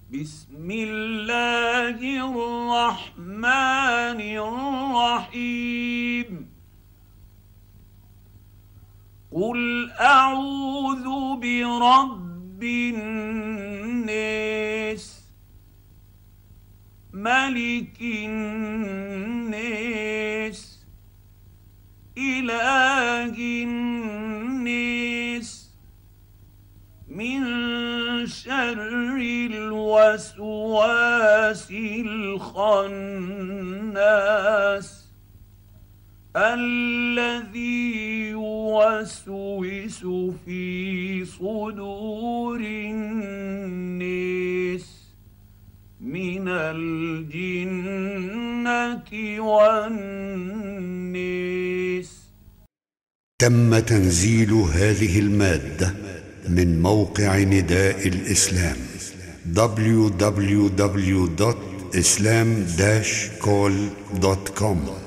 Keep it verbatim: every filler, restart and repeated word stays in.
بسم الله الرحمن الرحيم. قل أعوذ برب الناس، ملك الناس، إله الناس، من شر الوسواس الخناس، الذي يوسوس في صدور الناس من الجنة والناس. تم تنزيل هذه المادة من موقع نداء الإسلام دبليو دبليو دبليو دوت إسلام داش كول دوت كوم.